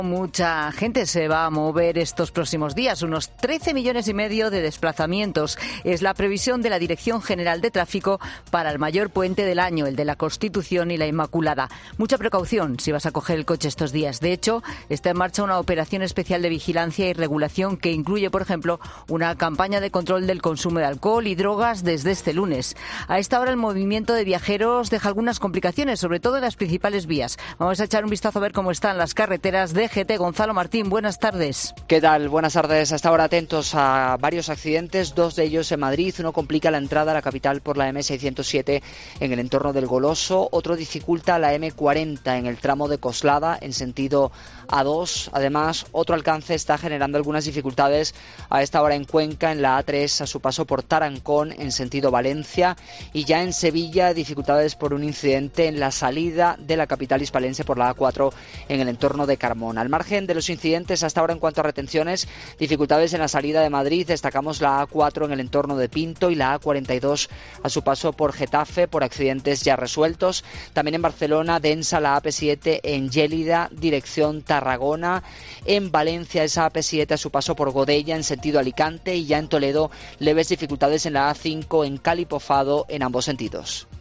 Mucha gente se va a mover estos próximos días, unos 13,5 millones de desplazamientos. Es la previsión de la Dirección General de Tráfico para el mayor puente del año, el de la Constitución y la Inmaculada. Mucha precaución si vas a coger el coche estos días. De hecho, está en marcha una operación especial de vigilancia y regulación que incluye, por ejemplo, una campaña de control del consumo de alcohol y drogas desde este lunes. A esta hora el movimiento de viajeros deja algunas complicaciones, sobre todo en las principales vías. Vamos a echar un vistazo a ver cómo están las carreteras de GT. Gonzalo Martín, buenas tardes. ¿Qué tal? Buenas tardes. Hasta ahora atentos a varios accidentes, 2 de ellos en Madrid. Uno complica la entrada a la capital por la M607 en el entorno del Goloso. Otro dificulta la M40 en el tramo de Coslada en sentido A2. Además, otro alcance está generando algunas dificultades a esta hora en Cuenca, en la A3 a su paso por Tarancón en sentido Valencia. Y ya en Sevilla, dificultades por un incidente en la salida de la capital hispalense por la A4 en el entorno de Carmona. Al margen de los incidentes hasta ahora en cuanto a retenciones, dificultades en la salida de Madrid, destacamos la A4 en el entorno de Pinto y la A42 a su paso por Getafe por accidentes ya resueltos. También en Barcelona, densa la AP7 en Gélida, dirección Tarragona. En Valencia, esa AP7 a su paso por Godella en sentido Alicante, y ya en Toledo, leves dificultades en la A5 en Calipofado en ambos sentidos.